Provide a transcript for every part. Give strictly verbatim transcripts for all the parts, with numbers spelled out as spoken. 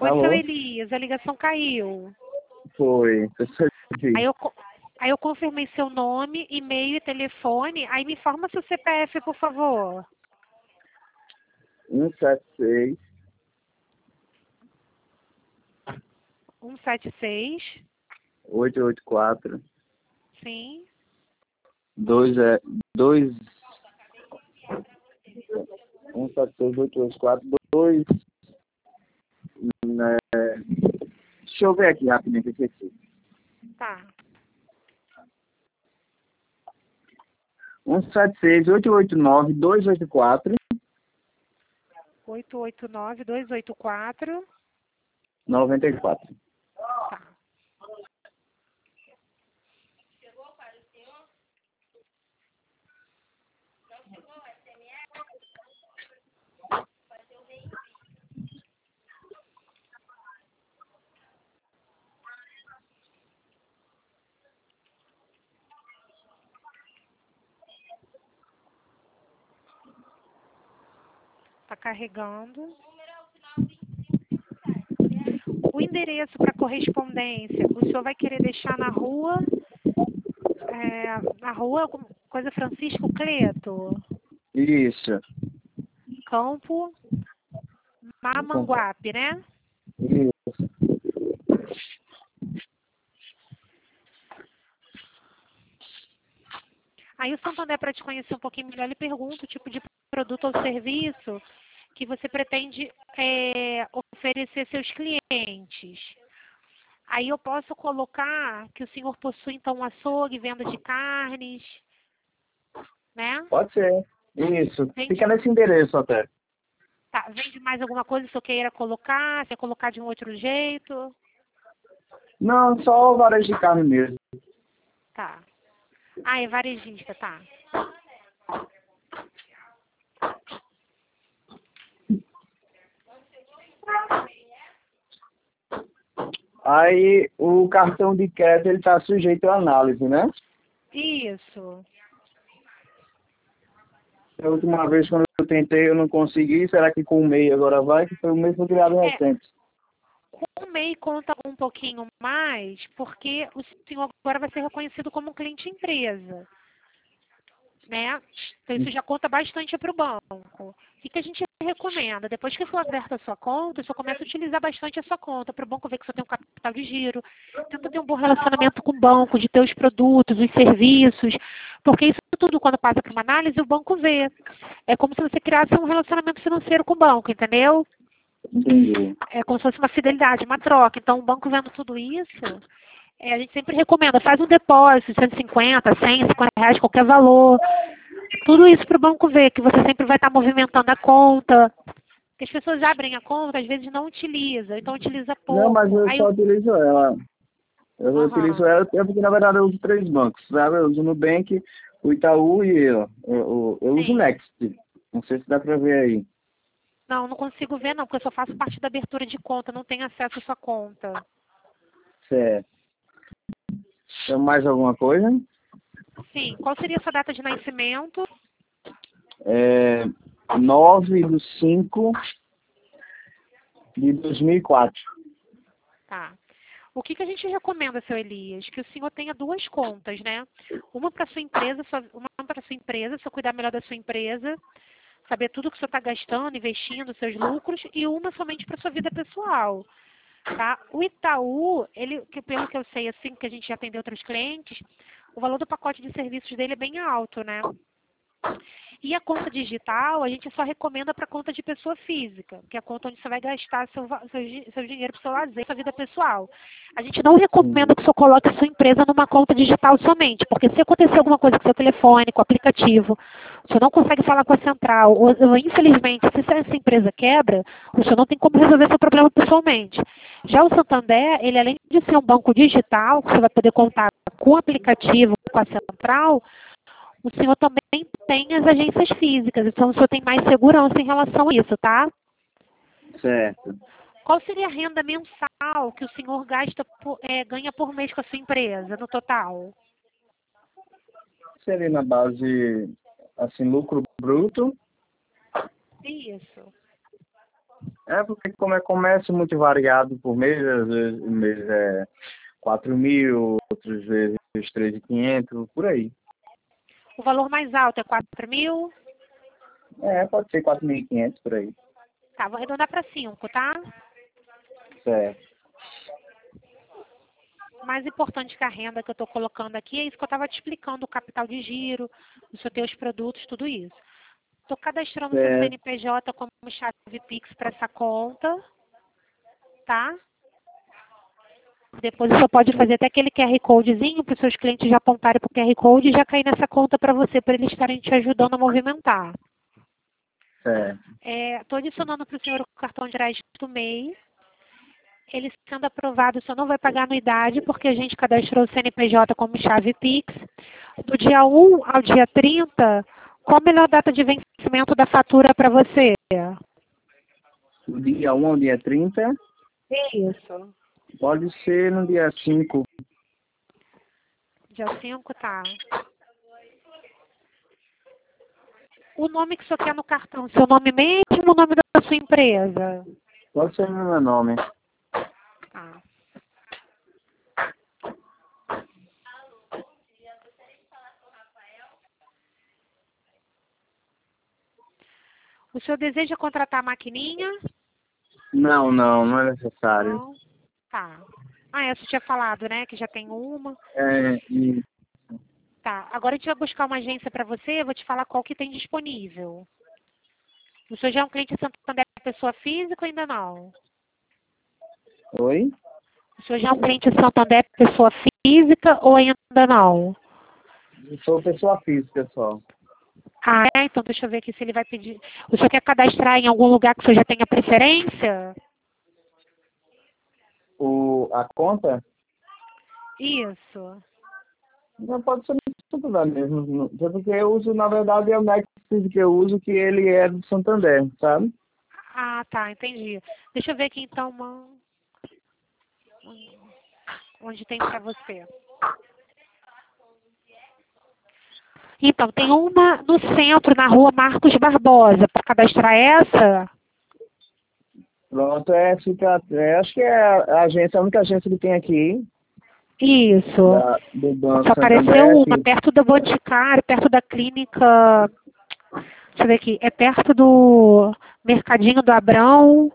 Oi, seu Alô? Elias, a ligação caiu. Foi. Eu sou aqui. Aí eu, co- aí eu confirmei seu nome, e-mail e telefone. Aí me informa seu C P F, por favor. um sete seis, um sete seis, oito oito quatro, sim. dois é dois um sete seis, oito oito quatro, dois né? Deixa eu ver aqui rapidinho que eu esqueci. Tá. um sete seis, oito oito nove, dois oito quatro, oito oito nove, dois oito quatro. nove quatro. Tá. Tá carregando. O endereço para correspondência, o senhor vai querer deixar na rua, é, na rua, coisa Francisco Cleto, Isso. Campo Mamanguape, né? Isso. Aí o Santander, para te conhecer um pouquinho melhor, ele pergunta o tipo de produto ou serviço que você pretende é, oferecer seus clientes. Aí eu posso colocar que o senhor possui, então, um açougue, venda de carnes, né? Pode ser. Isso. Vende, Fica nesse endereço até. tá, vende mais alguma coisa que o senhor queira colocar? Quer colocar de um outro jeito? Não, só varejo de carne mesmo. Tá. Ah, é varejista, tá. Aí o cartão de crédito ele está sujeito à análise, né? Isso. A última vez quando eu tentei eu não consegui, será que com o MEI agora vai? Que foi o mesmo criado É, recente. o M E I conta um pouquinho mais, porque o senhor agora vai ser reconhecido como um cliente empresa, né? Então isso já conta bastante para o banco. O que, que a gente recomenda? Depois que for aberta a sua conta, o senhor começa a utilizar bastante a sua conta, para o banco ver que você tem um capital de giro, tenta ter um bom relacionamento com o banco, de ter os produtos, os serviços, porque isso tudo, quando passa para uma análise, o banco vê. É como se você criasse um relacionamento financeiro com o banco, entendeu? Entendi. É como se fosse uma fidelidade, uma troca. Então, o banco vendo tudo isso, é, a gente sempre recomenda, faz um depósito de cento e cinquenta, cem, cinquenta reais, qualquer valor. Tudo isso para o banco ver, que você sempre vai estar movimentando a conta. Porque as pessoas abrem a conta, às vezes não utilizam, então utiliza Não, mas pouco. eu Aí, só utilizo ela. Eu utilizo aham, ela é porque na verdade eu uso três bancos, sabe? Eu uso o Nubank, o Itaú e eu. Eu, eu, eu uso o sim. Next. Não sei se dá pra ver aí. Não, não consigo ver não, porque eu só faço parte da abertura de conta, não tenho acesso à sua conta. Certo. Tem mais alguma coisa? Sim, qual seria a sua data de nascimento? É nove de cinco de dois mil e quatro. Tá. O que, que a gente recomenda, seu Elias? Que o senhor tenha duas contas, né? Uma para sua empresa, sua- uma para sua empresa, se cuidar melhor da sua empresa, saber tudo que o senhor está gastando, investindo, seus lucros, e uma somente para sua vida pessoal, tá? O Itaú, ele, que pelo que eu sei, assim, que a gente já atendeu outros clientes, o valor do pacote de serviços dele é bem alto, né? E a conta digital, a gente só recomenda para conta de pessoa física, que é a conta onde você vai gastar seu, va- seu, gi- seu dinheiro para o seu lazer, sua vida pessoal. A gente não Sim. recomenda que você coloque a sua empresa numa conta digital somente, porque se acontecer alguma coisa com seu telefone, com o aplicativo, o senhor não consegue falar com a central, ou, ou, infelizmente, se essa empresa quebra, o senhor não tem como resolver seu problema pessoalmente. Já o Santander, ele além de ser um banco digital, que você vai poder contar com o aplicativo, com a central, o senhor também tem as agências físicas, então o senhor tem mais segurança em relação a isso, tá? Certo. Qual seria a renda mensal que o senhor gasta por- é, ganha por mês com a sua empresa, no total? Seria na base, assim, lucro bruto. Isso. É porque como é comércio muito variado por mês, às vezes um mês é quatro mil, outras vezes três mil e quinhentos, por aí. O valor mais alto é quatro mil? É, pode ser quatro mil e quinhentos, por aí. Tá, vou arredondar para cinco, tá? Certo. O mais importante que a renda que eu estou colocando aqui é isso que eu estava te explicando, o capital de giro, os seus produtos, tudo isso. Estou cadastrando o seu Certo. C N P J como chave Pix para essa conta, tá? Depois você pode fazer até aquele Q R Codezinho para os seus clientes já apontarem para o Q R Code e já cair nessa conta para você, para eles estarem te ajudando a movimentar. Certo. Estou adicionando para o senhor o cartão de crédito do M E I. Ele sendo aprovado, o senhor não vai pagar anuidade, porque a gente cadastrou o C N P J como chave Pix. Do dia um ao dia trinta, qual a melhor data de vencimento da fatura para você? Do dia um ao dia trinta, Isso. pode ser no dia cinco. Dia cinco, tá. O nome que o senhor quer no cartão, seu nome mesmo ou o nome da sua empresa? Pode ser no meu nome. Tá. O senhor deseja contratar a maquininha? Não, não, não é necessário. Não. Tá. Ah, essa eu tinha falado, né? Que já tem uma. É, e Tá. Agora a gente vai buscar uma agência para você. Eu vou te falar qual que tem disponível. O senhor já é um cliente Santander pessoa física ou ainda não? Oi? O senhor já é um cliente Santander pessoa física ou ainda não? Eu sou pessoa física só. Ah, é? Então deixa eu ver aqui se ele vai pedir. O senhor quer cadastrar em algum lugar que o senhor já tenha preferência? O, a conta? Isso. Não pode ser no Santander mesmo. não- Até porque eu uso, na verdade, é o Nexus que eu uso, que ele é do Santander, sabe? Ah, tá, entendi. Deixa eu ver aqui então uma... onde tem para você. Então, tem uma no centro, na rua Marcos Barbosa. Para cadastrar essa? Pronto, é, fica, é, acho que é a agência, a única agência que tem aqui, Isso. da, do Banco Só apareceu Santander, uma, que, perto da Boticário, perto da clínica. Deixa eu ver aqui. É perto do Mercadinho do Abrão.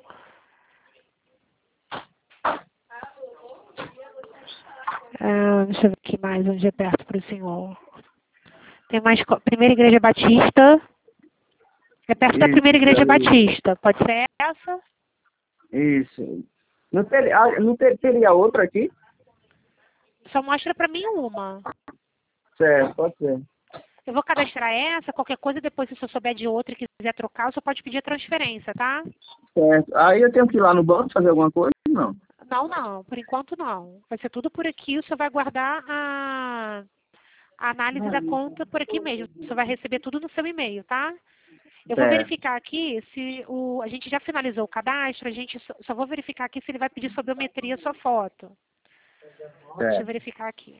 Ah, deixa eu ver aqui mais onde é perto para o senhor. Tem mais. co- Primeira Igreja Batista. É perto da Primeira isso, Igreja ali, Batista. Pode ser essa? isso. Não, ter, ah, não ter, teria outra aqui? Só mostra para mim uma. Certo, pode ser. Eu vou cadastrar essa, qualquer coisa, depois se o senhor souber de outra e quiser trocar, o senhor pode pedir a transferência, tá? Certo. Aí eu tenho que ir lá no banco fazer alguma coisa? Não. Não, não, por enquanto não. Vai ser tudo por aqui, o senhor vai guardar a, a análise da conta por aqui mesmo. O senhor vai receber tudo no seu e-mail, tá? Eu vou Certo, verificar aqui se o. A gente já finalizou o cadastro, a gente só, só vou verificar aqui se ele vai pedir sobre biometria sua foto. Deixa eu certo. verificar aqui.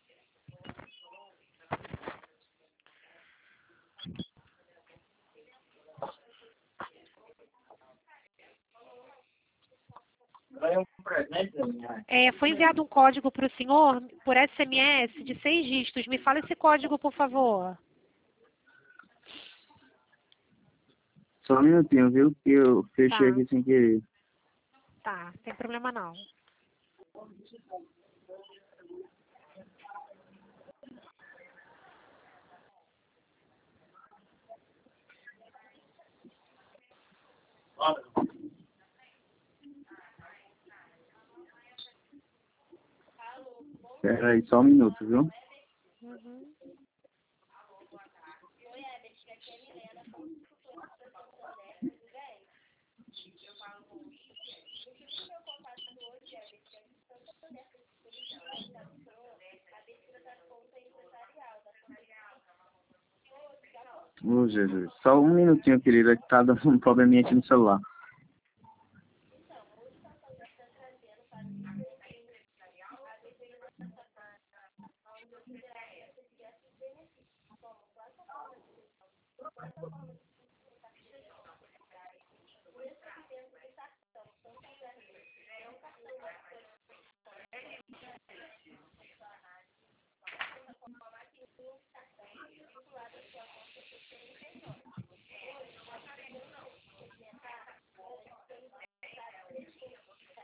Ganhei um presente da minha. É, foi enviado um código para o senhor por S M S de seis dígitos. Me fala esse código, por favor. Só um minutinho, viu? Que eu fechei Tá, aqui sem querer. tá, sem problema não. Espera aí, só um minuto, viu? Uhum. Ô, Jesus. Só um minutinho, querida, que tá dando um probleminha aqui no celular.